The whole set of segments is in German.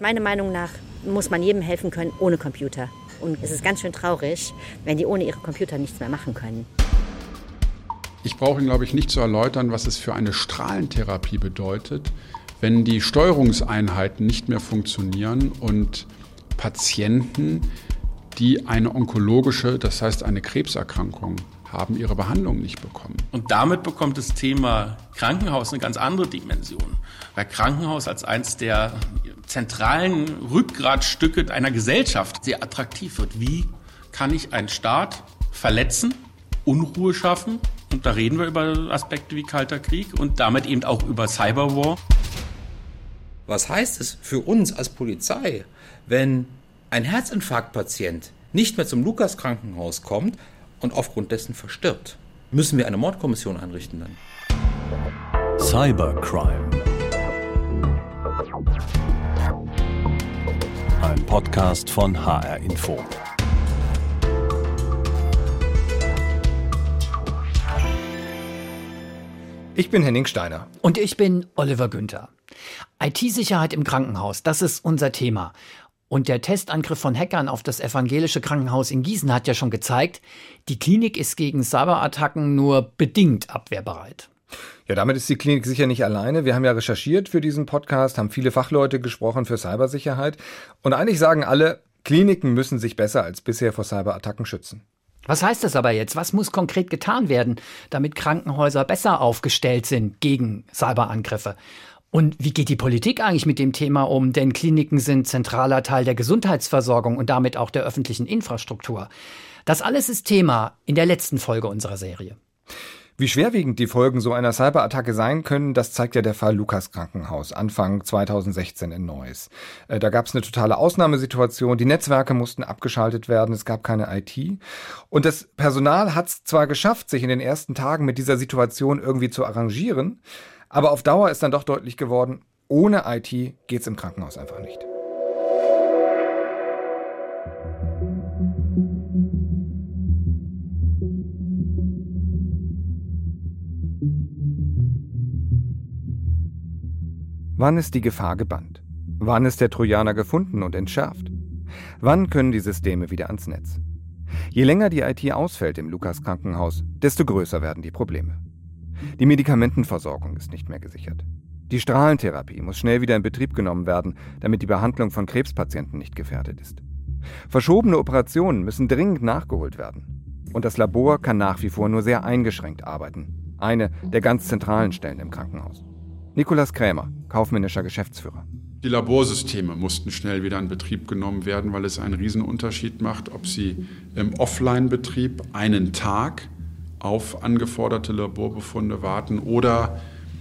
Meiner Meinung nach muss man jedem helfen können ohne Computer. Und es ist ganz schön traurig, wenn die ohne ihre Computer nichts mehr machen können. Ich brauche Ihnen, glaube ich, nicht zu erläutern, was es für eine Strahlentherapie bedeutet, wenn die Steuerungseinheiten nicht mehr funktionieren und Patienten, die eine onkologische, das heißt eine Krebserkrankung haben, ihre Behandlung nicht bekommen. Und damit bekommt das Thema Krankenhaus eine ganz andere Dimension. Weil Krankenhaus als eines der zentralen Rückgratstücke einer Gesellschaft sehr attraktiv wird. Wie kann ich einen Staat verletzen, Unruhe schaffen? Und da reden wir über Aspekte wie Kalter Krieg und damit eben auch über Cyberwar. Was heißt es für uns als Polizei, wenn ein Herzinfarktpatient nicht mehr zum Lukas-Krankenhaus kommt und aufgrund dessen verstirbt? Müssen wir eine Mordkommission einrichten dann? Cybercrime. Ein Podcast von HR Info. Ich bin Henning Steiner. Und ich bin Oliver Günther. IT-Sicherheit im Krankenhaus, das ist unser Thema. Und der Testangriff von Hackern auf das evangelische Krankenhaus in Gießen hat ja schon gezeigt, die Klinik ist gegen Cyberattacken nur bedingt abwehrbereit. Ja, damit ist die Klinik sicher nicht alleine. Wir haben ja recherchiert für diesen Podcast, haben viele Fachleute gesprochen für Cybersicherheit. Und eigentlich sagen alle, Kliniken müssen sich besser als bisher vor Cyberattacken schützen. Was heißt das aber jetzt? Was muss konkret getan werden, damit Krankenhäuser besser aufgestellt sind gegen Cyberangriffe? Und wie geht die Politik eigentlich mit dem Thema um? Denn Kliniken sind zentraler Teil der Gesundheitsversorgung und damit auch der öffentlichen Infrastruktur. Das alles ist Thema in der letzten Folge unserer Serie. Wie schwerwiegend die Folgen so einer Cyberattacke sein können, das zeigt ja der Fall Lukas Krankenhaus, Anfang 2016 in Neuss. Da gab es eine totale Ausnahmesituation, die Netzwerke mussten abgeschaltet werden, es gab keine IT. Und das Personal hat es zwar geschafft, sich in den ersten Tagen mit dieser Situation irgendwie zu arrangieren, aber auf Dauer ist dann doch deutlich geworden, ohne IT geht's im Krankenhaus einfach nicht. Wann ist die Gefahr gebannt? Wann ist der Trojaner gefunden und entschärft? Wann können die Systeme wieder ans Netz? Je länger die IT ausfällt im Lukas-Krankenhaus, desto größer werden die Probleme. Die Medikamentenversorgung ist nicht mehr gesichert. Die Strahlentherapie muss schnell wieder in Betrieb genommen werden, damit die Behandlung von Krebspatienten nicht gefährdet ist. Verschobene Operationen müssen dringend nachgeholt werden. Und das Labor kann nach wie vor nur sehr eingeschränkt arbeiten. Eine der ganz zentralen Stellen im Krankenhaus. Nikolaus Krämer, kaufmännischer Geschäftsführer. Die Laborsysteme mussten schnell wieder in Betrieb genommen werden, weil es einen Riesenunterschied macht, ob sie im Offline-Betrieb einen Tag auf angeforderte Laborbefunde warten oder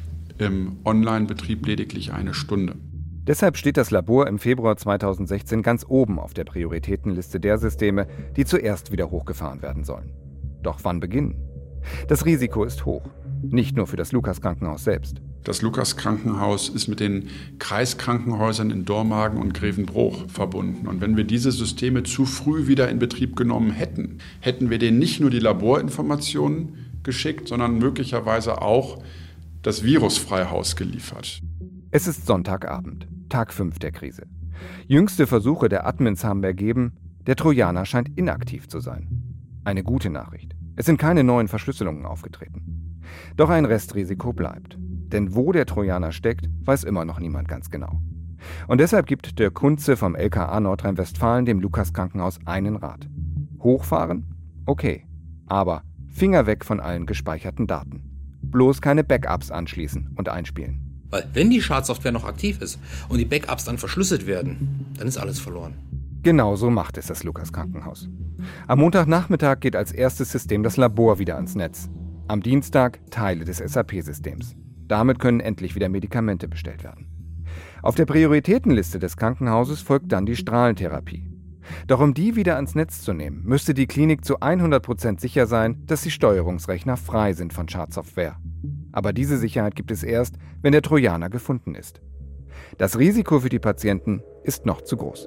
im Online-Betrieb lediglich eine Stunde. Deshalb steht das Labor im Februar 2016 ganz oben auf der Prioritätenliste der Systeme, die zuerst wieder hochgefahren werden sollen. Doch wann beginnen? Das Risiko ist hoch, nicht nur für das Lukas-Krankenhaus selbst. Das Lukas-Krankenhaus ist mit den Kreiskrankenhäusern in Dormagen und Grevenbruch verbunden. Und wenn wir diese Systeme zu früh wieder in Betrieb genommen hätten, hätten wir denen nicht nur die Laborinformationen geschickt, sondern möglicherweise auch das Virusfreihaus geliefert. Es ist Sonntagabend, Tag 5 der Krise. Jüngste Versuche der Admins haben ergeben, der Trojaner scheint inaktiv zu sein. Eine gute Nachricht. Es sind keine neuen Verschlüsselungen aufgetreten. Doch ein Restrisiko bleibt. Denn wo der Trojaner steckt, weiß immer noch niemand ganz genau. Und deshalb gibt Dirk Kunze vom LKA Nordrhein-Westfalen dem Lukas-Krankenhaus einen Rat. Hochfahren? Okay. Aber Finger weg von allen gespeicherten Daten. Bloß keine Backups anschließen und einspielen. Weil wenn die Schadsoftware noch aktiv ist und die Backups dann verschlüsselt werden, dann ist alles verloren. Genau so macht es das Lukas-Krankenhaus. Am Montagnachmittag geht als erstes System das Labor wieder ans Netz. Am Dienstag Teile des SAP-Systems. Damit können endlich wieder Medikamente bestellt werden. Auf der Prioritätenliste des Krankenhauses folgt dann die Strahlentherapie. Doch um die wieder ans Netz zu nehmen, müsste die Klinik zu 100% sicher sein, dass die Steuerungsrechner frei sind von Schadsoftware. Aber diese Sicherheit gibt es erst, wenn der Trojaner gefunden ist. Das Risiko für die Patienten ist noch zu groß.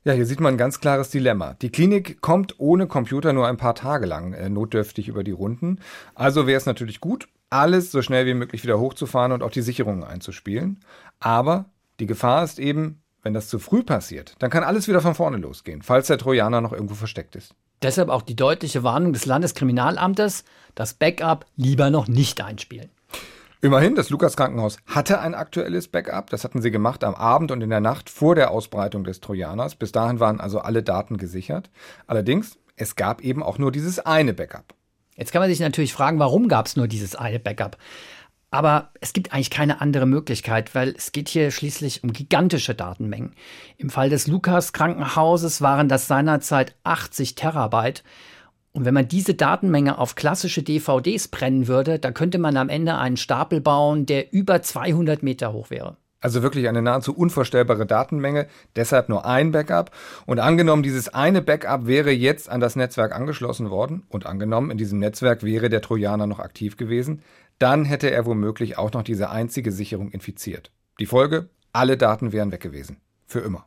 Ja, hier sieht man ein ganz klares Dilemma. Die Klinik kommt ohne Computer nur ein paar Tage lang notdürftig über die Runden. Also wäre es natürlich gut, alles so schnell wie möglich wieder hochzufahren und auch die Sicherungen einzuspielen. Aber die Gefahr ist eben, wenn das zu früh passiert, dann kann alles wieder von vorne losgehen, falls der Trojaner noch irgendwo versteckt ist. Deshalb auch die deutliche Warnung des Landeskriminalamtes, das Backup lieber noch nicht einspielen. Immerhin, das Lukas-Krankenhaus hatte ein aktuelles Backup. Das hatten sie gemacht am Abend und in der Nacht vor der Ausbreitung des Trojaners. Bis dahin waren also alle Daten gesichert. Allerdings, es gab eben auch nur dieses eine Backup. Jetzt kann man sich natürlich fragen, warum gab es nur dieses eine Backup? Aber es gibt eigentlich keine andere Möglichkeit, weil es geht hier schließlich um gigantische Datenmengen. Im Fall des Lukas-Krankenhauses waren das seinerzeit 80 Terabyte. Und wenn man diese Datenmenge auf klassische DVDs brennen würde, dann könnte man am Ende einen Stapel bauen, der über 200 Meter hoch wäre. Also wirklich eine nahezu unvorstellbare Datenmenge, deshalb nur ein Backup. Und angenommen, dieses eine Backup wäre jetzt an das Netzwerk angeschlossen worden und angenommen, in diesem Netzwerk wäre der Trojaner noch aktiv gewesen, dann hätte er womöglich auch noch diese einzige Sicherung infiziert. Die Folge? Alle Daten wären weg gewesen. Für immer.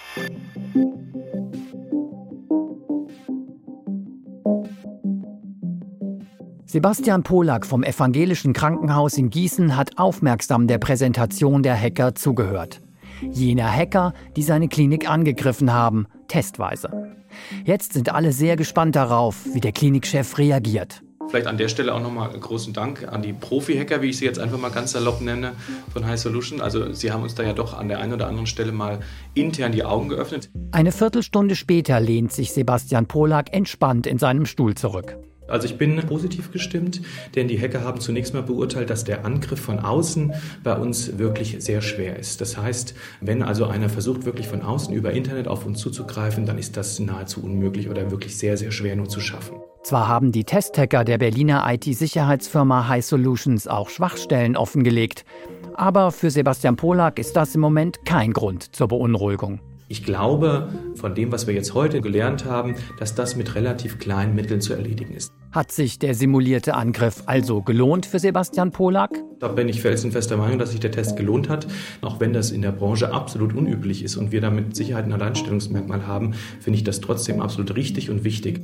Sebastian Polak vom Evangelischen Krankenhaus in Gießen hat aufmerksam der Präsentation der Hacker zugehört. Jener Hacker, die seine Klinik angegriffen haben, testweise. Jetzt sind alle sehr gespannt darauf, wie der Klinikchef reagiert. Vielleicht an der Stelle auch nochmal großen Dank an die Profi-Hacker, wie ich sie jetzt einfach mal ganz salopp nenne, von High Solution. Also sie haben uns da ja doch an der einen oder anderen Stelle mal intern die Augen geöffnet. Eine Viertelstunde später lehnt sich Sebastian Polak entspannt in seinem Stuhl zurück. Also ich bin positiv gestimmt, denn die Hacker haben zunächst mal beurteilt, dass der Angriff von außen bei uns wirklich sehr schwer ist. Das heißt, wenn also einer versucht, wirklich von außen über Internet auf uns zuzugreifen, dann ist das nahezu unmöglich oder wirklich sehr, sehr schwer nur zu schaffen. Zwar haben die Testhacker der Berliner IT-Sicherheitsfirma High Solutions auch Schwachstellen offengelegt, aber für Sebastian Polak ist das im Moment kein Grund zur Beunruhigung. Ich glaube, von dem, was wir jetzt heute gelernt haben, dass das mit relativ kleinen Mitteln zu erledigen ist. Hat sich der simulierte Angriff also gelohnt für Sebastian Polak? Da bin ich felsenfester Meinung, dass sich der Test gelohnt hat. Auch wenn das in der Branche absolut unüblich ist und wir da mit Sicherheit ein Alleinstellungsmerkmal haben, finde ich das trotzdem absolut richtig und wichtig.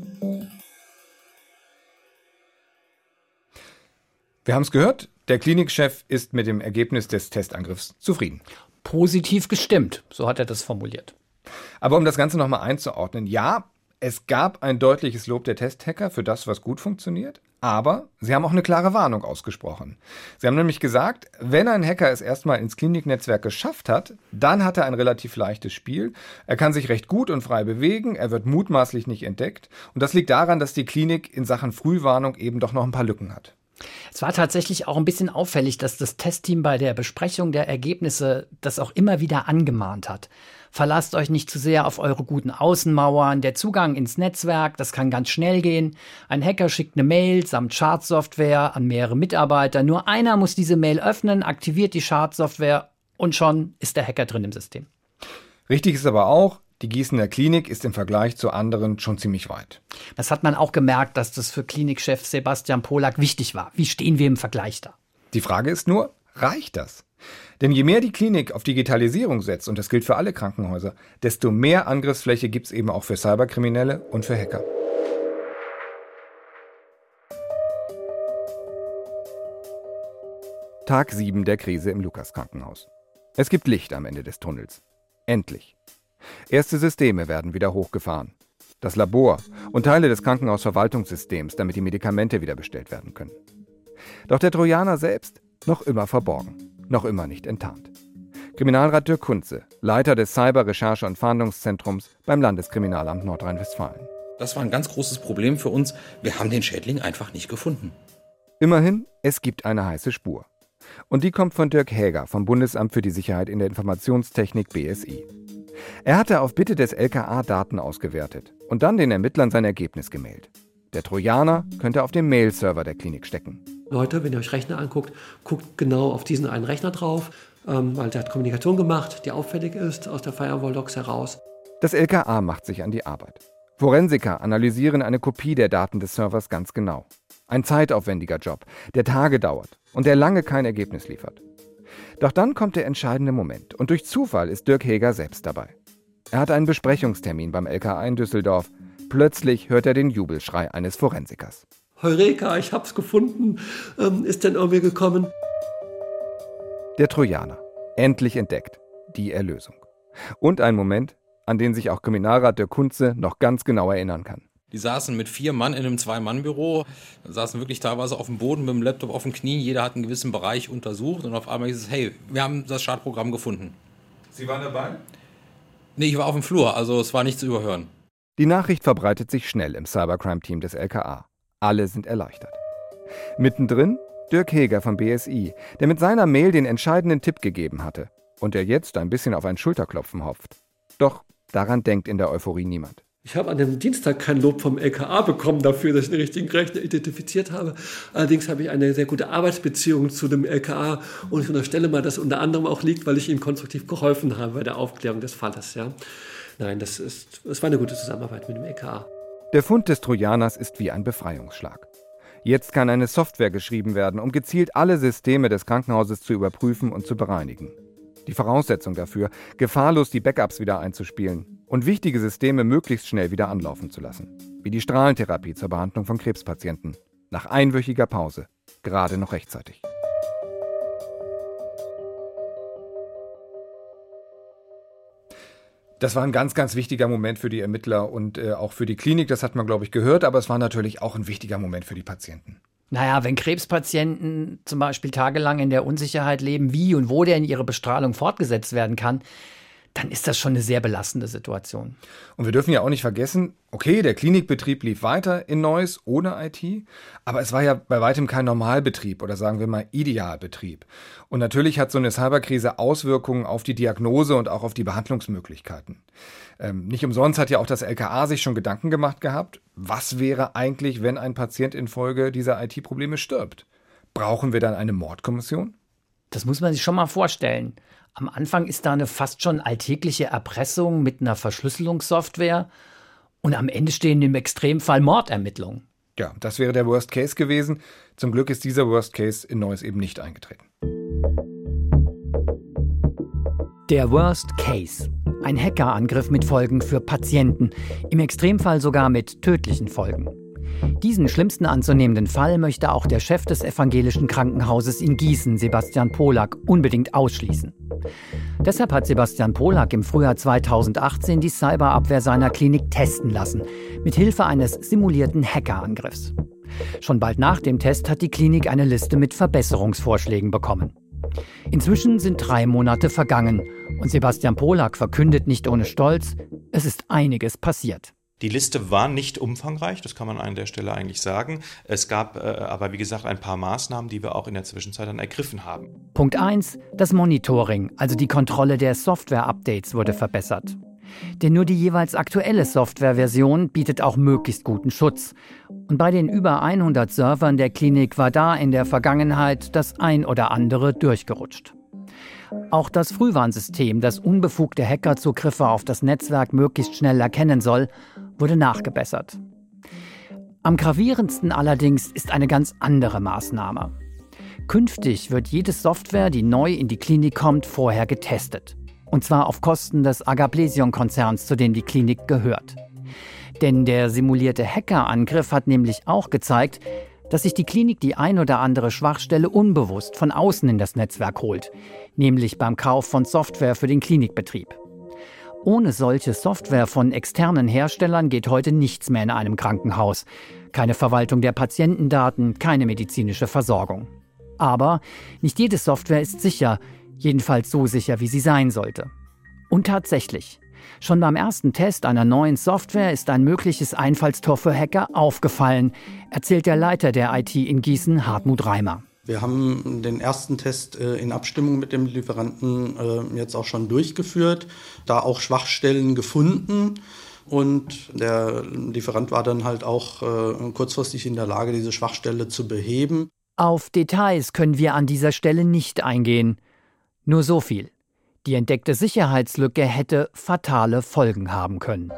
Wir haben es gehört, der Klinikchef ist mit dem Ergebnis des Testangriffs zufrieden. Positiv gestimmt, so hat er das formuliert. Aber um das Ganze nochmal einzuordnen, ja, es gab ein deutliches Lob der Testhacker für das, was gut funktioniert, aber sie haben auch eine klare Warnung ausgesprochen. Sie haben nämlich gesagt, wenn ein Hacker es erstmal ins Kliniknetzwerk geschafft hat, dann hat er ein relativ leichtes Spiel. Er kann sich recht gut und frei bewegen, er wird mutmaßlich nicht entdeckt. Und das liegt daran, dass die Klinik in Sachen Frühwarnung eben doch noch ein paar Lücken hat. Es war tatsächlich auch ein bisschen auffällig, dass das Testteam bei der Besprechung der Ergebnisse das auch immer wieder angemahnt hat. Verlasst euch nicht zu sehr auf eure guten Außenmauern. Der Zugang ins Netzwerk, das kann ganz schnell gehen. Ein Hacker schickt eine Mail samt Schadsoftware an mehrere Mitarbeiter. Nur einer muss diese Mail öffnen, aktiviert die Schadsoftware und schon ist der Hacker drin im System. Richtig ist aber auch, die Gießener Klinik ist im Vergleich zu anderen schon ziemlich weit. Das hat man auch gemerkt, dass das für Klinikchef Sebastian Polak wichtig war. Wie stehen wir im Vergleich da? Die Frage ist nur, reicht das? Denn je mehr die Klinik auf Digitalisierung setzt, und das gilt für alle Krankenhäuser, desto mehr Angriffsfläche gibt es eben auch für Cyberkriminelle und für Hacker. Tag 7 der Krise im Lukas-Krankenhaus. Es gibt Licht am Ende des Tunnels. Endlich. Erste Systeme werden wieder hochgefahren. Das Labor und Teile des Krankenhausverwaltungssystems, damit die Medikamente wieder bestellt werden können. Doch der Trojaner selbst noch immer verborgen, noch immer nicht enttarnt. Kriminalrat Dirk Kunze, Leiter des Cyber-Recherche- und Fahndungszentrums beim Landeskriminalamt Nordrhein-Westfalen. Das war ein ganz großes Problem für uns. Wir haben den Schädling einfach nicht gefunden. Immerhin, es gibt eine heiße Spur. Und die kommt von Dirk Häger vom Bundesamt für die Sicherheit in der Informationstechnik BSI. Er hatte auf Bitte des LKA Daten ausgewertet und dann den Ermittlern sein Ergebnis gemailt. Der Trojaner könnte auf dem Mail-Server der Klinik stecken. Leute, wenn ihr euch Rechner anguckt, guckt genau auf diesen einen Rechner drauf, weil der hat Kommunikation gemacht, die auffällig ist, aus der Firewall-Logs heraus. Das LKA macht sich an die Arbeit. Forensiker analysieren eine Kopie der Daten des Servers ganz genau. Ein zeitaufwendiger Job, der Tage dauert und der lange kein Ergebnis liefert. Doch dann kommt der entscheidende Moment und durch Zufall ist Dirk Häger selbst dabei. Er hat einen Besprechungstermin beim LKA in Düsseldorf. Plötzlich hört er den Jubelschrei eines Forensikers. Heureka, ich hab's gefunden. Ist denn irgendwie gekommen? Der Trojaner. Endlich entdeckt. Die Erlösung. Und ein Moment, an den sich auch Kriminalrat Dirk Kunze noch ganz genau erinnern kann. Die saßen mit 4 Mann in einem 2-Mann-Büro, saßen wirklich teilweise auf dem Boden mit dem Laptop auf den Knien. Jeder hat einen gewissen Bereich untersucht und auf einmal hieß es, hey, wir haben das Schadprogramm gefunden. Sie waren dabei? Nee, ich war auf dem Flur, also es war nicht zu überhören. Die Nachricht verbreitet sich schnell im Cybercrime-Team des LKA. Alle sind erleichtert. Mittendrin Dirk Heger vom BSI, der mit seiner Mail den entscheidenden Tipp gegeben hatte und der jetzt ein bisschen auf ein Schulterklopfen hofft. Doch daran denkt in der Euphorie niemand. Ich habe an dem Dienstag kein Lob vom LKA bekommen dafür, dass ich den richtigen Rechner identifiziert habe. Allerdings habe ich eine sehr gute Arbeitsbeziehung zu dem LKA und ich unterstelle mal, dass unter anderem auch liegt, weil ich ihnen konstruktiv geholfen habe bei der Aufklärung des Falles. Ja. Nein, es war eine gute Zusammenarbeit mit dem LKA. Der Fund des Trojaners ist wie ein Befreiungsschlag. Jetzt kann eine Software geschrieben werden, um gezielt alle Systeme des Krankenhauses zu überprüfen und zu bereinigen. Die Voraussetzung dafür, gefahrlos die Backups wieder einzuspielen und wichtige Systeme möglichst schnell wieder anlaufen zu lassen. Wie die Strahlentherapie zur Behandlung von Krebspatienten. Nach einwöchiger Pause. Gerade noch rechtzeitig. Das war ein ganz, ganz wichtiger Moment für die Ermittler und auch für die Klinik. Das hat man, glaube ich, gehört. Aber es war natürlich auch ein wichtiger Moment für die Patienten. Naja, wenn Krebspatienten zum Beispiel tagelang in der Unsicherheit leben, wie und wo denn ihre Bestrahlung fortgesetzt werden kann, dann ist das schon eine sehr belastende Situation. Und wir dürfen ja auch nicht vergessen, okay, der Klinikbetrieb lief weiter in Neuss ohne IT, aber es war ja bei weitem kein Normalbetrieb oder sagen wir mal Idealbetrieb. Und natürlich hat so eine Cyberkrise Auswirkungen auf die Diagnose und auch auf die Behandlungsmöglichkeiten. Nicht umsonst hat ja auch das LKA sich schon Gedanken gemacht gehabt, was wäre eigentlich, wenn ein Patient infolge dieser IT-Probleme stirbt? Brauchen wir dann eine Mordkommission? Das muss man sich schon mal vorstellen. Am Anfang ist da eine fast schon alltägliche Erpressung mit einer Verschlüsselungssoftware und am Ende stehen im Extremfall Mordermittlungen. Ja, das wäre der Worst Case gewesen. Zum Glück ist dieser Worst Case in Neuss eben nicht eingetreten. Der Worst Case. Ein Hackerangriff mit Folgen für Patienten, im Extremfall sogar mit tödlichen Folgen. Diesen schlimmsten anzunehmenden Fall möchte auch der Chef des evangelischen Krankenhauses in Gießen, Sebastian Polak, unbedingt ausschließen. Deshalb hat Sebastian Polak im Frühjahr 2018 die Cyberabwehr seiner Klinik testen lassen, mit Hilfe eines simulierten Hackerangriffs. Schon bald nach dem Test hat die Klinik eine Liste mit Verbesserungsvorschlägen bekommen. Inzwischen sind 3 Monate vergangen und Sebastian Polak verkündet nicht ohne Stolz, es ist einiges passiert. Die Liste war nicht umfangreich, das kann man an der Stelle eigentlich sagen. Es gab aber, wie gesagt, ein paar Maßnahmen, die wir auch in der Zwischenzeit dann ergriffen haben. Punkt 1. Das Monitoring, also die Kontrolle der Software-Updates, wurde verbessert. Denn nur die jeweils aktuelle Softwareversion bietet auch möglichst guten Schutz. Und bei den über 100 Servern der Klinik war da in der Vergangenheit das ein oder andere durchgerutscht. Auch das Frühwarnsystem, das unbefugte Hackerzugriffe auf das Netzwerk möglichst schnell erkennen soll, wurde nachgebessert. Am gravierendsten allerdings ist eine ganz andere Maßnahme. Künftig wird jede Software, die neu in die Klinik kommt, vorher getestet. Und zwar auf Kosten des Agaplesion-Konzerns, zu dem die Klinik gehört. Denn der simulierte Hackerangriff hat nämlich auch gezeigt, dass sich die Klinik die ein oder andere Schwachstelle unbewusst von außen in das Netzwerk holt, nämlich beim Kauf von Software für den Klinikbetrieb. Ohne solche Software von externen Herstellern geht heute nichts mehr in einem Krankenhaus. Keine Verwaltung der Patientendaten, keine medizinische Versorgung. Aber nicht jede Software ist sicher, jedenfalls so sicher, wie sie sein sollte. Und tatsächlich, schon beim ersten Test einer neuen Software ist ein mögliches Einfallstor für Hacker aufgefallen, erzählt der Leiter der IT in Gießen, Hartmut Reimer. Wir haben den ersten Test in Abstimmung mit dem Lieferanten jetzt auch schon durchgeführt, da auch Schwachstellen gefunden. Und der Lieferant war dann halt auch kurzfristig in der Lage, diese Schwachstelle zu beheben. Auf Details können wir an dieser Stelle nicht eingehen. Nur so viel. Die entdeckte Sicherheitslücke hätte fatale Folgen haben können.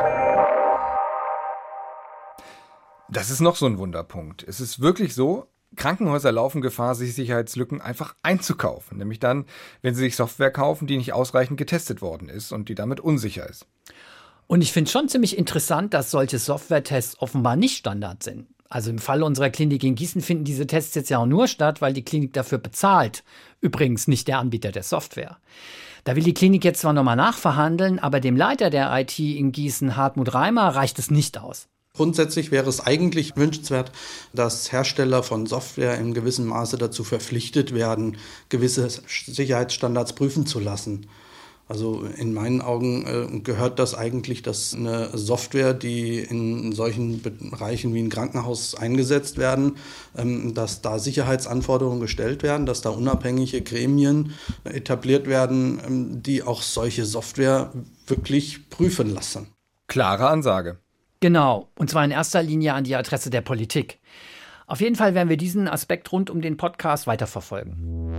Das ist noch so ein Wunderpunkt. Es ist wirklich so, Krankenhäuser laufen Gefahr, sich Sicherheitslücken einfach einzukaufen. Nämlich dann, wenn sie sich Software kaufen, die nicht ausreichend getestet worden ist und die damit unsicher ist. Und ich finde es schon ziemlich interessant, dass solche Software-Tests offenbar nicht Standard sind. Also im Fall unserer Klinik in Gießen finden diese Tests jetzt ja auch nur statt, weil die Klinik dafür bezahlt. Übrigens nicht der Anbieter der Software. Da will die Klinik jetzt zwar nochmal nachverhandeln, aber dem Leiter der IT in Gießen, Hartmut Reimer, reicht es nicht aus. Grundsätzlich wäre es eigentlich wünschenswert, dass Hersteller von Software in gewissem Maße dazu verpflichtet werden, gewisse Sicherheitsstandards prüfen zu lassen. Also in meinen Augen gehört das eigentlich, dass eine Software, die in solchen Bereichen wie ein Krankenhaus eingesetzt werden, dass da Sicherheitsanforderungen gestellt werden, dass da unabhängige Gremien etabliert werden, die auch solche Software wirklich prüfen lassen. Klare Ansage. Genau, und zwar in erster Linie an die Adresse der Politik. Auf jeden Fall werden wir diesen Aspekt rund um den Podcast weiterverfolgen.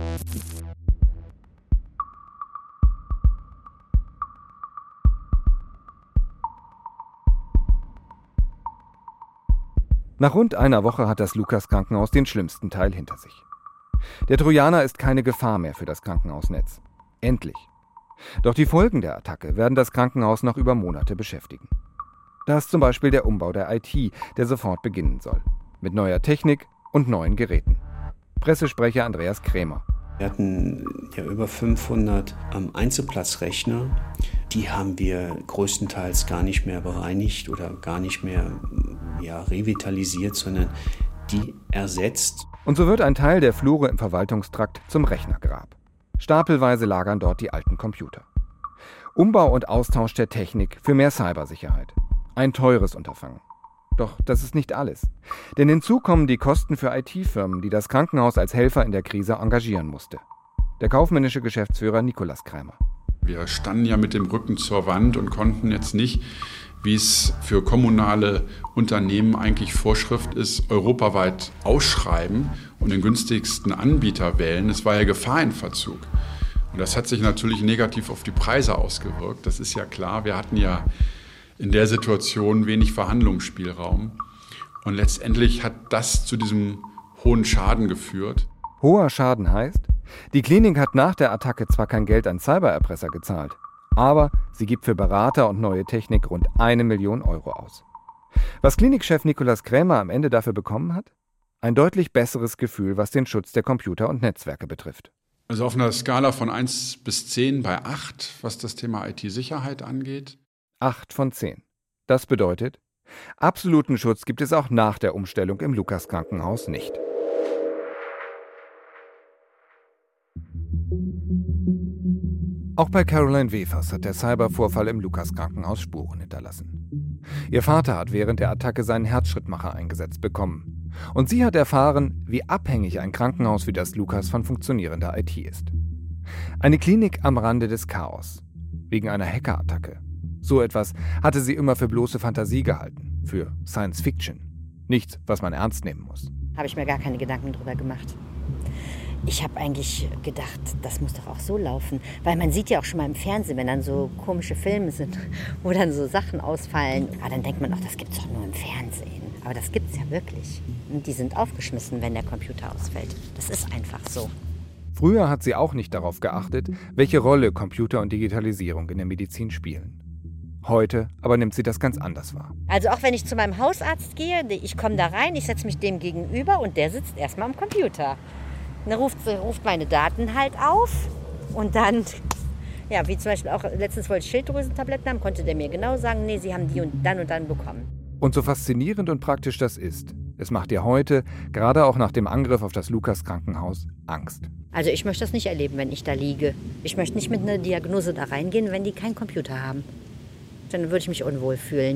Nach rund einer Woche hat das Lukas-Krankenhaus den schlimmsten Teil hinter sich. Der Trojaner ist keine Gefahr mehr für das Krankenhausnetz. Endlich. Doch die Folgen der Attacke werden das Krankenhaus noch über Monate beschäftigen. Da ist zum Beispiel der Umbau der IT, der sofort beginnen soll. Mit neuer Technik und neuen Geräten. Pressesprecher Andreas Krämer. Wir hatten ja über 500 Einzelplatzrechner. Die haben wir größtenteils gar nicht mehr bereinigt oder gar nicht mehr revitalisiert, sondern die ersetzt. Und so wird ein Teil der Flure im Verwaltungstrakt zum Rechnergrab. Stapelweise lagern dort die alten Computer. Umbau und Austausch der Technik für mehr Cybersicherheit. Ein teures Unterfangen. Doch das ist nicht alles. Denn hinzu kommen die Kosten für IT-Firmen, die das Krankenhaus als Helfer in der Krise engagieren musste. Der kaufmännische Geschäftsführer Nikolaus Krämer. Wir standen ja mit dem Rücken zur Wand und konnten jetzt nicht, wie es für kommunale Unternehmen eigentlich Vorschrift ist, europaweit ausschreiben und den günstigsten Anbieter wählen. Es war ja Gefahr in Verzug. Und das hat sich natürlich negativ auf die Preise ausgewirkt. Das ist ja klar. Wir hatten ja in der Situation wenig Verhandlungsspielraum. Und letztendlich hat das zu diesem hohen Schaden geführt. Hoher Schaden heißt, die Klinik hat nach der Attacke zwar kein Geld an Cybererpresser gezahlt, aber sie gibt für Berater und neue Technik rund 1 Million Euro aus. Was Klinikchef Nikolaus Krämer am Ende dafür bekommen hat? Ein deutlich besseres Gefühl, was den Schutz der Computer und Netzwerke betrifft. Also auf einer Skala von 1 bis 10 bei 8, was das Thema IT-Sicherheit angeht. 8 von 10. Das bedeutet, absoluten Schutz gibt es auch nach der Umstellung im Lukas-Krankenhaus nicht. Auch bei Caroline Wefers hat der Cybervorfall im Lukas-Krankenhaus Spuren hinterlassen. Ihr Vater hat während der Attacke seinen Herzschrittmacher eingesetzt bekommen. Und sie hat erfahren, wie abhängig ein Krankenhaus wie das Lukas von funktionierender IT ist. Eine Klinik am Rande des Chaos. Wegen einer Hackerattacke. So etwas hatte sie immer für bloße Fantasie gehalten. Für Science Fiction. Nichts, was man ernst nehmen muss. Habe ich mir gar keine Gedanken drüber gemacht. Ich habe eigentlich gedacht, das muss doch auch so laufen. Weil man sieht ja auch schon mal im Fernsehen, wenn dann so komische Filme sind, wo dann so Sachen ausfallen. Aber dann denkt man, ach, das gibt's doch nur im Fernsehen. Aber das gibt's ja wirklich. Und die sind aufgeschmissen, wenn der Computer ausfällt. Das ist einfach so. Früher hat sie auch nicht darauf geachtet, welche Rolle Computer und Digitalisierung in der Medizin spielen. Heute aber nimmt sie das ganz anders wahr. Also auch wenn ich zu meinem Hausarzt gehe, ich komme da rein, ich setze mich dem gegenüber und der sitzt erstmal am Computer. Dann ruft meine Daten halt auf und dann, ja, wie zum Beispiel auch letztens wollte ich Schilddrüsentabletten haben, konnte der mir genau sagen, nee, Sie haben die und dann bekommen. Und so faszinierend und praktisch das ist, es macht dir heute, gerade auch nach dem Angriff auf das Lukas-Krankenhaus, Angst. Also ich möchte das nicht erleben, wenn ich da liege. Ich möchte nicht mit einer Diagnose da reingehen, wenn die keinen Computer haben. Dann würde ich mich unwohl fühlen.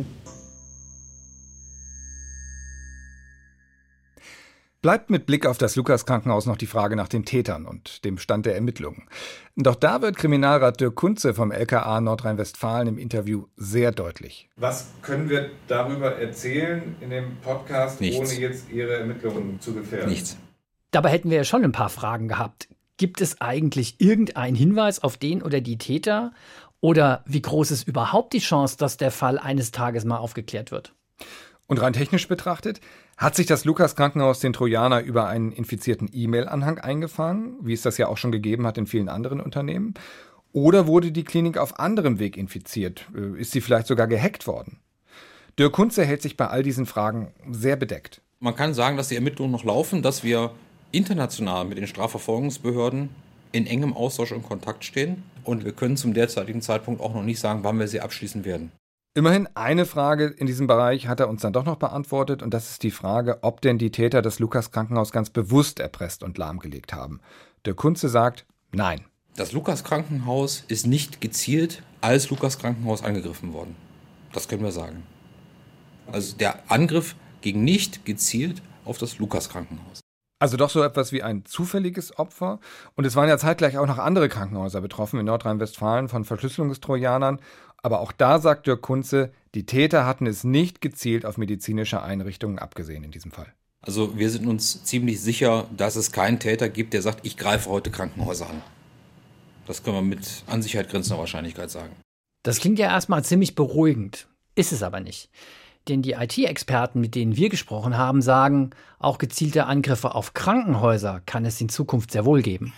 Bleibt mit Blick auf das Lukas-Krankenhaus noch die Frage nach den Tätern und dem Stand der Ermittlungen. Doch da wird Kriminalrat Dirk Kunze vom LKA Nordrhein-Westfalen im Interview sehr deutlich. Was können wir darüber erzählen in dem Podcast, Nichts. ohne jetzt Ihre Ermittlungen zu gefährden? Nichts. Dabei hätten wir ja schon ein paar Fragen gehabt. Gibt es eigentlich irgendeinen Hinweis auf den oder die Täter? Oder wie groß ist überhaupt die Chance, dass der Fall eines Tages mal aufgeklärt wird? Und rein technisch betrachtet, hat sich das Lukas-Krankenhaus den Trojaner über einen infizierten E-Mail-Anhang eingefangen, wie es das ja auch schon gegeben hat in vielen anderen Unternehmen? Oder wurde die Klinik auf anderem Weg infiziert? Ist sie vielleicht sogar gehackt worden? Dirk Kunze hält sich bei all diesen Fragen sehr bedeckt. Man kann sagen, dass die Ermittlungen noch laufen, dass wir international mit den Strafverfolgungsbehörden in engem Austausch und Kontakt stehen. Und wir können zum derzeitigen Zeitpunkt auch noch nicht sagen, wann wir sie abschließen werden. Immerhin eine Frage in diesem Bereich hat er uns dann doch noch beantwortet. Und das ist die Frage, ob denn die Täter das Lukas-Krankenhaus ganz bewusst erpresst und lahmgelegt haben. Dirk Kunze sagt, nein. Das Lukas-Krankenhaus ist nicht gezielt als Lukas-Krankenhaus angegriffen worden. Das können wir sagen. Also der Angriff ging nicht gezielt auf das Lukas-Krankenhaus. Also doch so etwas wie ein zufälliges Opfer. Und es waren ja zeitgleich auch noch andere Krankenhäuser betroffen in Nordrhein-Westfalen von Verschlüsselungstrojanern. Aber auch da sagt Dirk Kunze, die Täter hatten es nicht gezielt auf medizinische Einrichtungen abgesehen in diesem Fall. Also wir sind uns ziemlich sicher, dass es keinen Täter gibt, der sagt, ich greife heute Krankenhäuser an. Das können wir mit an Sicherheit grenzender Wahrscheinlichkeit sagen. Das klingt ja erstmal ziemlich beruhigend, ist es aber nicht. Denn die IT-Experten, mit denen wir gesprochen haben, sagen, auch gezielte Angriffe auf Krankenhäuser kann es in Zukunft sehr wohl geben.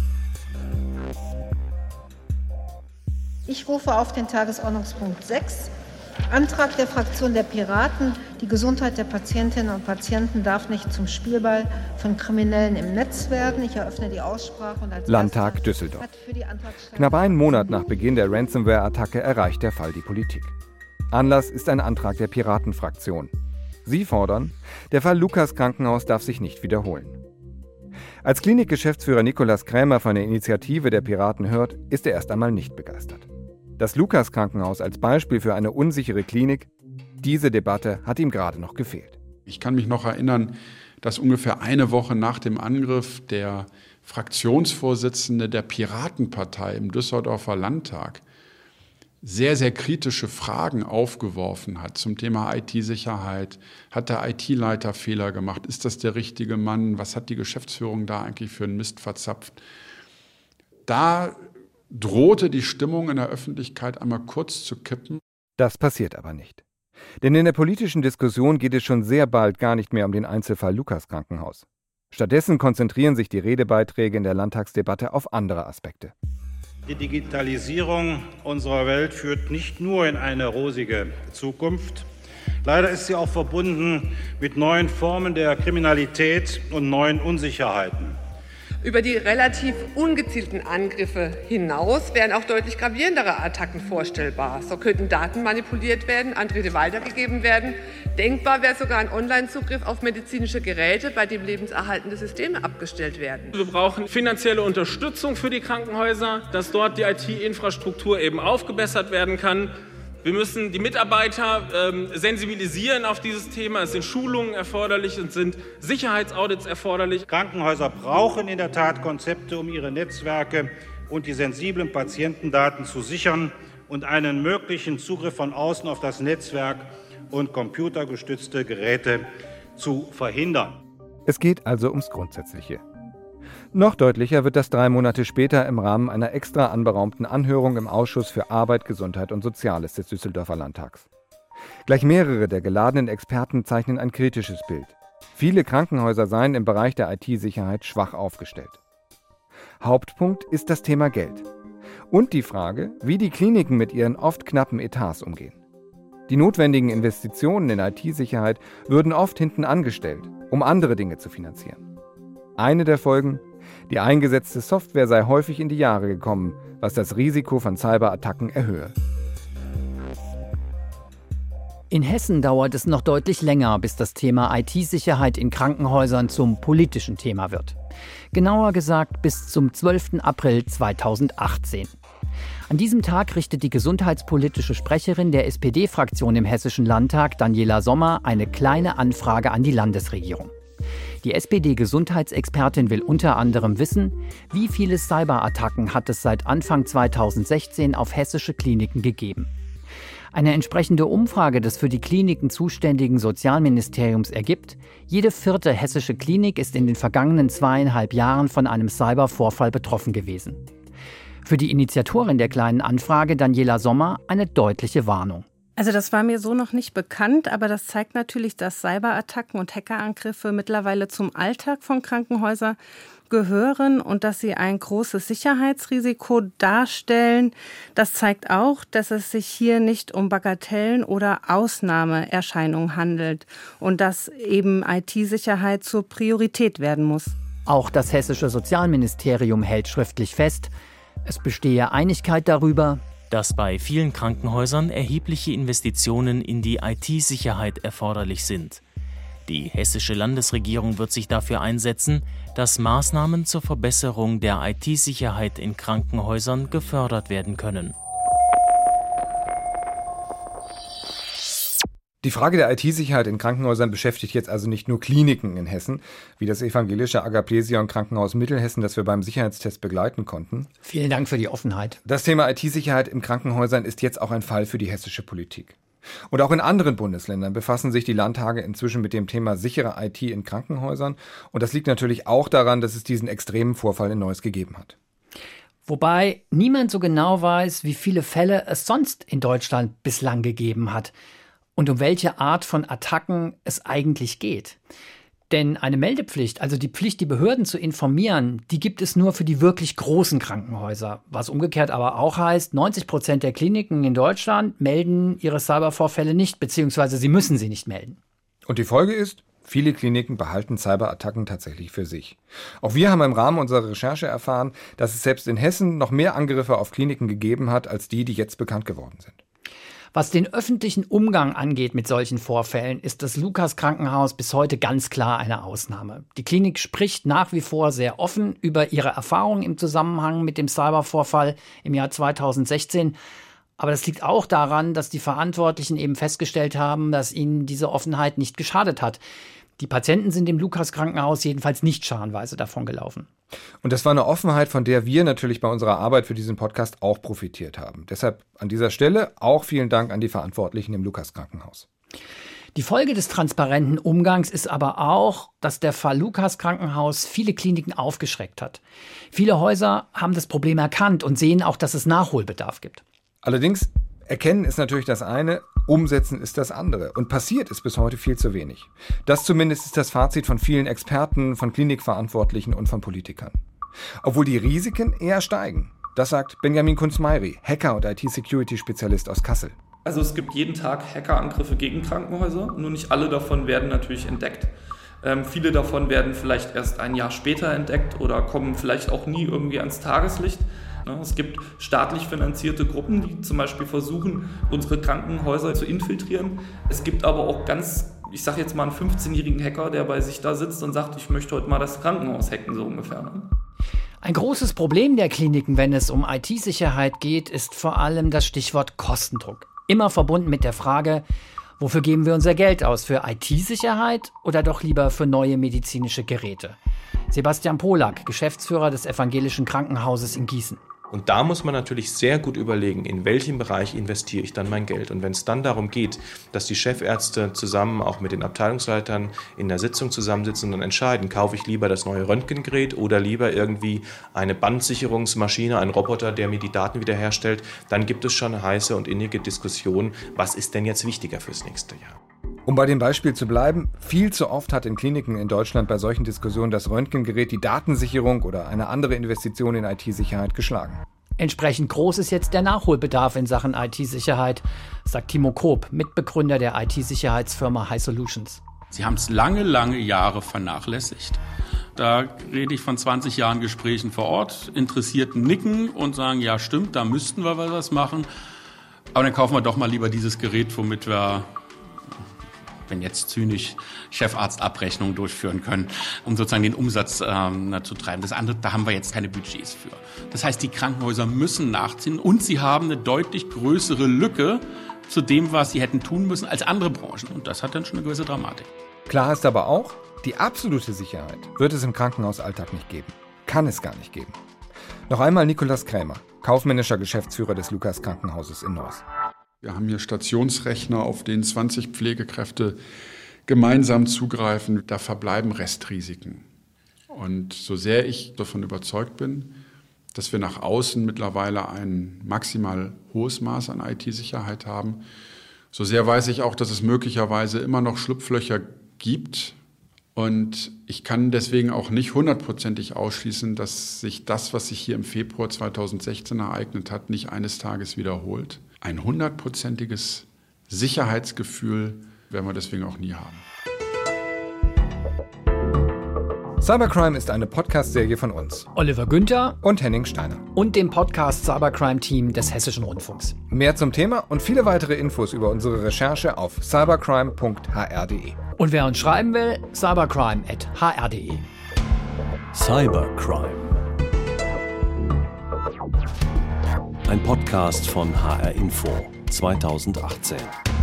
Ich rufe auf den Tagesordnungspunkt 6. Antrag der Fraktion der Piraten. Die Gesundheit der Patientinnen und Patienten darf nicht zum Spielball von Kriminellen im Netz werden. Ich eröffne die Aussprache. Und als Landtag Düsseldorf. Knapp einen Monat nach Beginn der Ransomware-Attacke erreicht der Fall die Politik. Anlass ist ein Antrag der Piratenfraktion. Sie fordern, der Fall Lukas-Krankenhaus darf sich nicht wiederholen. Als Klinikgeschäftsführer Nikolaus Krämer von der Initiative der Piraten hört, ist er erst einmal nicht begeistert. Das Lukas-Krankenhaus als Beispiel für eine unsichere Klinik, diese Debatte hat ihm gerade noch gefehlt. Ich kann mich noch erinnern, dass ungefähr eine Woche nach dem Angriff der Fraktionsvorsitzende der Piratenpartei im Düsseldorfer Landtag sehr, sehr kritische Fragen aufgeworfen hat zum Thema IT-Sicherheit. Hat der IT-Leiter Fehler gemacht? Ist das der richtige Mann? Was hat die Geschäftsführung da eigentlich für einen Mist verzapft? Da drohte die Stimmung in der Öffentlichkeit einmal kurz zu kippen. Das passiert aber nicht. Denn in der politischen Diskussion geht es schon sehr bald gar nicht mehr um den Einzelfall Lukas-Krankenhaus. Stattdessen konzentrieren sich die Redebeiträge in der Landtagsdebatte auf andere Aspekte. Die Digitalisierung unserer Welt führt nicht nur in eine rosige Zukunft. Leider ist sie auch verbunden mit neuen Formen der Kriminalität und neuen Unsicherheiten. Über die relativ ungezielten Angriffe hinaus wären auch deutlich gravierendere Attacken vorstellbar. So könnten Daten manipuliert werden, an Dritte weitergegeben werden. Denkbar wäre sogar ein Online-Zugriff auf medizinische Geräte, bei dem lebenserhaltende Systeme abgestellt werden. Wir brauchen finanzielle Unterstützung für die Krankenhäuser, dass dort die IT-Infrastruktur eben aufgebessert werden kann. Wir müssen die Mitarbeiter sensibilisieren auf dieses Thema. Es sind Schulungen erforderlich, es sind Sicherheitsaudits erforderlich. Krankenhäuser brauchen in der Tat Konzepte, um ihre Netzwerke und die sensiblen Patientendaten zu sichern und einen möglichen Zugriff von außen auf das Netzwerk und computergestützte Geräte zu verhindern. Es geht also ums Grundsätzliche. Noch deutlicher wird das 3 Monate später im Rahmen einer extra anberaumten Anhörung im Ausschuss für Arbeit, Gesundheit und Soziales des Düsseldorfer Landtags. Gleich mehrere der geladenen Experten zeichnen ein kritisches Bild. Viele Krankenhäuser seien im Bereich der IT-Sicherheit schwach aufgestellt. Hauptpunkt ist das Thema Geld. Und die Frage, wie die Kliniken mit ihren oft knappen Etats umgehen. Die notwendigen Investitionen in IT-Sicherheit würden oft hinten angestellt, um andere Dinge zu finanzieren. Eine der Folgen: die eingesetzte Software sei häufig in die Jahre gekommen, was das Risiko von Cyberattacken erhöhe. In Hessen dauert es noch deutlich länger, bis das Thema IT-Sicherheit in Krankenhäusern zum politischen Thema wird. Genauer gesagt bis zum 12. April 2018. An diesem Tag richtet die gesundheitspolitische Sprecherin der SPD-Fraktion im Hessischen Landtag, Daniela Sommer, eine kleine Anfrage an die Landesregierung. Die SPD-Gesundheitsexpertin will unter anderem wissen, wie viele Cyberattacken hat es seit Anfang 2016 auf hessische Kliniken gegeben. Eine entsprechende Umfrage des für die Kliniken zuständigen Sozialministeriums ergibt, jede 4. hessische Klinik ist in den vergangenen 2,5 Jahren von einem Cybervorfall betroffen gewesen. Für die Initiatorin der kleinen Anfrage, Daniela Sommer, eine deutliche Warnung. Also das war mir so noch nicht bekannt, aber das zeigt natürlich, dass Cyberattacken und Hackerangriffe mittlerweile zum Alltag von Krankenhäusern gehören und dass sie ein großes Sicherheitsrisiko darstellen. Das zeigt auch, dass es sich hier nicht um Bagatellen oder Ausnahmeerscheinungen handelt und dass eben IT-Sicherheit zur Priorität werden muss. Auch das hessische Sozialministerium hält schriftlich fest, es bestehe Einigkeit darüber, dass bei vielen Krankenhäusern erhebliche Investitionen in die IT-Sicherheit erforderlich sind. Die hessische Landesregierung wird sich dafür einsetzen, dass Maßnahmen zur Verbesserung der IT-Sicherheit in Krankenhäusern gefördert werden können. Die Frage der IT-Sicherheit in Krankenhäusern beschäftigt jetzt also nicht nur Kliniken in Hessen, wie das evangelische Agaplesion Krankenhaus Mittelhessen, das wir beim Sicherheitstest begleiten konnten. Vielen Dank für die Offenheit. Das Thema IT-Sicherheit in Krankenhäusern ist jetzt auch ein Fall für die hessische Politik. Und auch in anderen Bundesländern befassen sich die Landtage inzwischen mit dem Thema sichere IT in Krankenhäusern. Und das liegt natürlich auch daran, dass es diesen extremen Vorfall in Neuss gegeben hat. Wobei niemand so genau weiß, wie viele Fälle es sonst in Deutschland bislang gegeben hat und um welche Art von Attacken es eigentlich geht. Denn eine Meldepflicht, also die Pflicht, die Behörden zu informieren, die gibt es nur für die wirklich großen Krankenhäuser. Was umgekehrt aber auch heißt, 90% der Kliniken in Deutschland melden ihre Cybervorfälle nicht, beziehungsweise sie müssen sie nicht melden. Und die Folge ist, viele Kliniken behalten Cyberattacken tatsächlich für sich. Auch wir haben im Rahmen unserer Recherche erfahren, dass es selbst in Hessen noch mehr Angriffe auf Kliniken gegeben hat, als die jetzt bekannt geworden sind. Was den öffentlichen Umgang angeht mit solchen Vorfällen, ist das Lukas-Krankenhaus bis heute ganz klar eine Ausnahme. Die Klinik spricht nach wie vor sehr offen über ihre Erfahrungen im Zusammenhang mit dem Cybervorfall im Jahr 2016. Aber das liegt auch daran, dass die Verantwortlichen eben festgestellt haben, dass ihnen diese Offenheit nicht geschadet hat. Die Patienten sind im Lukas-Krankenhaus jedenfalls nicht scharenweise davon gelaufen. Und das war eine Offenheit, von der wir natürlich bei unserer Arbeit für diesen Podcast auch profitiert haben. Deshalb an dieser Stelle auch vielen Dank an die Verantwortlichen im Lukas-Krankenhaus. Die Folge des transparenten Umgangs ist aber auch, dass der Fall Lukas-Krankenhaus viele Kliniken aufgeschreckt hat. Viele Häuser haben das Problem erkannt und sehen auch, dass es Nachholbedarf gibt. Allerdings, erkennen ist natürlich das eine, umsetzen ist das andere. Und passiert ist bis heute viel zu wenig. Das zumindest ist das Fazit von vielen Experten, von Klinikverantwortlichen und von Politikern. Obwohl die Risiken eher steigen. Das sagt Benjamin Kunz-Meiri, Hacker- und IT-Security-Spezialist aus Kassel. Also es gibt jeden Tag Hackerangriffe gegen Krankenhäuser, nur nicht alle davon werden natürlich entdeckt. Viele davon werden vielleicht erst ein Jahr später entdeckt oder kommen vielleicht auch nie irgendwie ans Tageslicht. Es gibt staatlich finanzierte Gruppen, die zum Beispiel versuchen, unsere Krankenhäuser zu infiltrieren. Es gibt aber auch ich sage jetzt mal einen 15-jährigen Hacker, der bei sich da sitzt und sagt, ich möchte heute mal das Krankenhaus hacken, so ungefähr. Ein großes Problem der Kliniken, wenn es um IT-Sicherheit geht, ist vor allem das Stichwort Kostendruck. Immer verbunden mit der Frage, wofür geben wir unser Geld aus? Für IT-Sicherheit oder doch lieber für neue medizinische Geräte? Sebastian Polak, Geschäftsführer des Evangelischen Krankenhauses in Gießen. Und da muss man natürlich sehr gut überlegen, in welchem Bereich investiere ich dann mein Geld. Und wenn es dann darum geht, dass die Chefärzte zusammen auch mit den Abteilungsleitern in der Sitzung zusammensitzen und entscheiden, kaufe ich lieber das neue Röntgengerät oder lieber irgendwie eine Bandsicherungsmaschine, einen Roboter, der mir die Daten wiederherstellt, dann gibt es schon eine heiße und innige Diskussion, was ist denn jetzt wichtiger fürs nächste Jahr. Um bei dem Beispiel zu bleiben, viel zu oft hat in Kliniken in Deutschland bei solchen Diskussionen das Röntgengerät die Datensicherung oder eine andere Investition in IT-Sicherheit geschlagen. Entsprechend groß ist jetzt der Nachholbedarf in Sachen IT-Sicherheit, sagt Timo Koop, Mitbegründer der IT-Sicherheitsfirma High Solutions. Sie haben es lange Jahre vernachlässigt. Da rede ich von 20 Jahren Gesprächen vor Ort, Interessierten nicken und sagen, ja stimmt, da müssten wir was machen. Aber dann kaufen wir doch mal lieber dieses Gerät, womit wir, wenn jetzt zynisch, Chefarztabrechnungen durchführen können, um sozusagen den Umsatz zu treiben. Das andere, da haben wir jetzt keine Budgets für. Das heißt, die Krankenhäuser müssen nachziehen und sie haben eine deutlich größere Lücke zu dem, was sie hätten tun müssen als andere Branchen. Und das hat dann schon eine gewisse Dramatik. Klar ist aber auch, die absolute Sicherheit wird es im Krankenhausalltag nicht geben. Kann es gar nicht geben. Noch einmal Nikolaus Krämer, kaufmännischer Geschäftsführer des Lukas Krankenhauses in Neuss. Wir haben hier Stationsrechner, auf denen 20 Pflegekräfte gemeinsam zugreifen. Da verbleiben Restrisiken. Und so sehr ich davon überzeugt bin, dass wir nach außen mittlerweile ein maximal hohes Maß an IT-Sicherheit haben, So sehr weiß ich auch, dass es möglicherweise immer noch Schlupflöcher gibt. Und ich kann deswegen auch nicht 100%ig ausschließen, dass sich das, was sich hier im Februar 2016 ereignet hat, nicht eines Tages wiederholt. Ein 100%iges Sicherheitsgefühl werden wir deswegen auch nie haben. Cybercrime ist eine Podcast-Serie von uns. Oliver Günther und Henning Steiner. Und dem Podcast Cybercrime-Team des Hessischen Rundfunks. Mehr zum Thema und viele weitere Infos über unsere Recherche auf cybercrime.hr.de. Und wer uns schreiben will, cybercrime@hr.de. Cybercrime. Ein Podcast von HR Info 2018.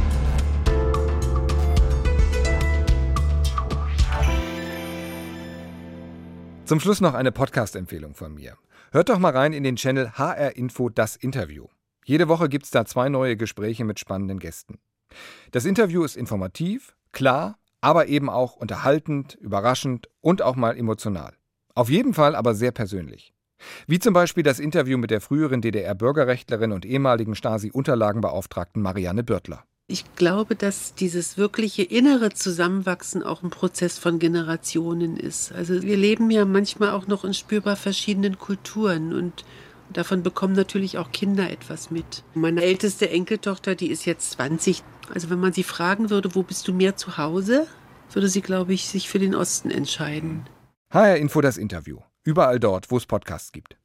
Zum Schluss noch eine Podcast-Empfehlung von mir. Hört doch mal rein in den Channel HR Info Das Interview. Jede Woche gibt's da 2 neue Gespräche mit spannenden Gästen. Das Interview ist informativ, klar, aber eben auch unterhaltend, überraschend und auch mal emotional. Auf jeden Fall aber sehr persönlich. Wie zum Beispiel das Interview mit der früheren DDR-Bürgerrechtlerin und ehemaligen Stasi-Unterlagenbeauftragten Marianne Bürtler. Ich glaube, dass dieses wirkliche innere Zusammenwachsen auch ein Prozess von Generationen ist. Also wir leben ja manchmal auch noch in spürbar verschiedenen Kulturen und davon bekommen natürlich auch Kinder etwas mit. Meine älteste Enkeltochter, die ist jetzt 20. Also wenn man sie fragen würde, wo bist du mehr zu Hause, würde sie, glaube ich, sich für den Osten entscheiden. HR Info Das Interview. Überall dort, wo es Podcasts gibt.